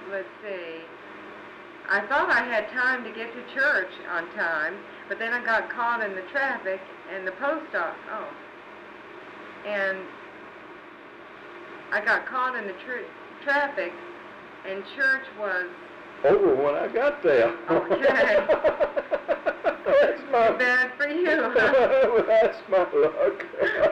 let's see. I thought I had time to get to church on time, but then I got caught in the traffic and the post office. Oh. And I got caught in the traffic, and church was over when I got there. Okay. That's my bad for you. That's my luck.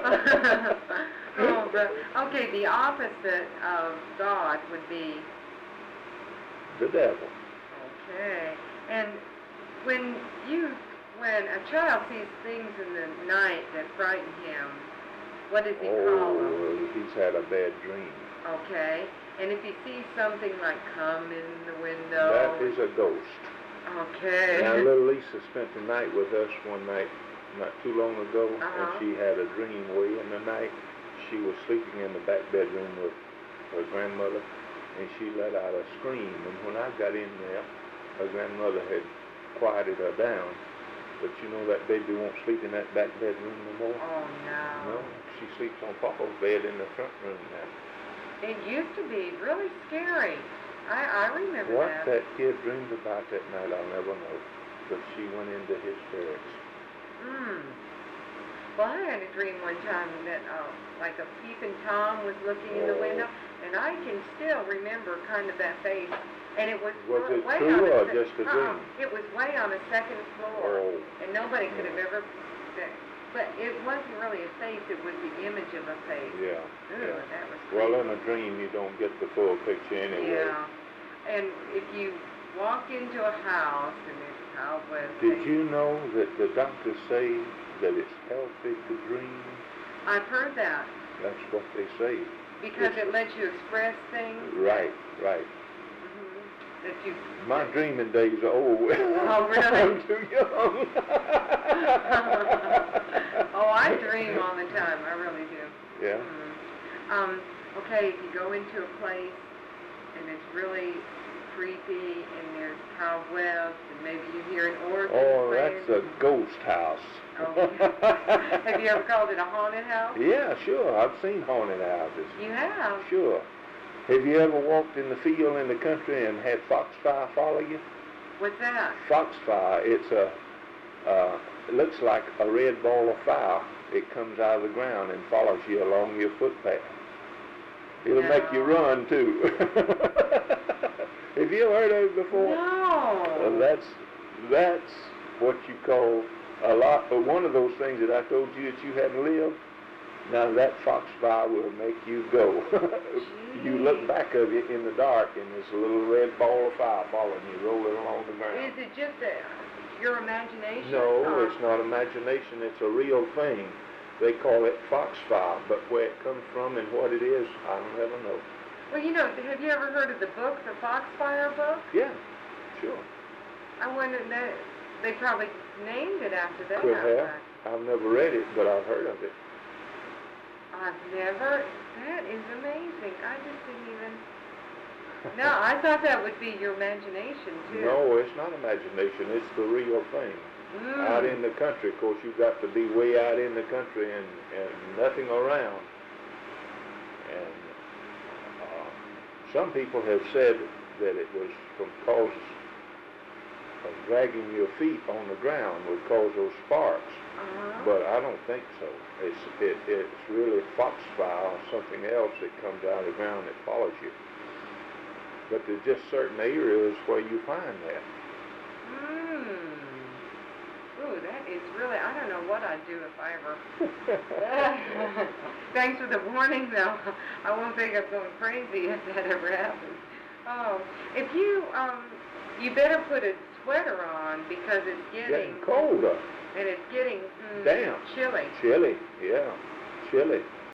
Oh, but okay. The opposite of God would be the devil. Okay. And when a child sees things in the night that frighten him, what does he call them? Oh, he's had a bad dream. Okay. And if he sees something like come in the window? That is a ghost. Okay. Now, little Lisa spent the night with us one night not too long ago, and she had a dream way in the night. She was sleeping in the back bedroom with her grandmother, and she let out a scream. And when I got in there, her grandmother had quieted her down. But you know that baby won't sleep in that back bedroom no more? Oh, no. No, she sleeps on Papa's bed in the front room now. It used to be really scary. I remember what that. What that kid dreamed about that night, I'll never know. But she went into hysterics. Well, I had a dream one time that, like a peeping Tom was looking in the window, and I can still remember kind of that face. And it was it way true on or just a dream? It was way on the second floor, and nobody could have ever. But it wasn't really a face; it was the image of a face. Yeah. Ooh, that was crazy. Well, in a dream, you don't get the full picture anyway. Yeah. And if you walk into a house and there's cobwebs. Did you know that the doctors say that it's healthy to dream? I've heard that. That's what they say. Because it lets you express things. Right. That you. My dreaming days are over. Oh, really? I'm too young. Oh, I dream all the time. I really do. Yeah. Okay, if you go into a place and it's really creepy and there's cobwebs and maybe you hear an organ. Oh, that's a ghost house. Oh. Have you ever called it a haunted house? Yeah, sure. I've seen haunted houses. You have? Sure. Have you ever walked in the field in the country and had foxfire follow you? What's that? Foxfire. It's it looks like a red ball of fire. It comes out of the ground and follows you along your footpath. It'll make you run, too. Have you ever heard of it before? No. Well, that's what you call one of those things that I told you that you hadn't lived. Now that foxfire will make you go. You look back of it in the dark and there's a little red ball of fire following you, rolling along the ground. Is it just your imagination? No, it's not imagination. It's a real thing. They call it foxfire, but where it comes from and what it is, I'll never know. Well, have you ever heard of the book, the Foxfire book? Yeah, sure. I wonder, they probably named it after that. Could have. I've never read it, but I've heard of it. That is amazing. I just didn't even. No, I thought that would be your imagination, too. No, it's not imagination. It's the real thing. Out in the country, of course, you've got to be way out in the country and nothing around. And some people have said that it was because of dragging your feet on the ground would cause those sparks. But I don't think so. It's really foxfire or something else that comes out of the ground that follows you. But there's just certain areas where you find that. Ooh, that is really, I don't know what I'd do if I ever. Thanks for the warning, though. I won't think I'm going crazy if that ever happens. Oh, if you better put a sweater on because it's getting colder. And it's getting damp. Chilly. Chilly, yeah. Chilly.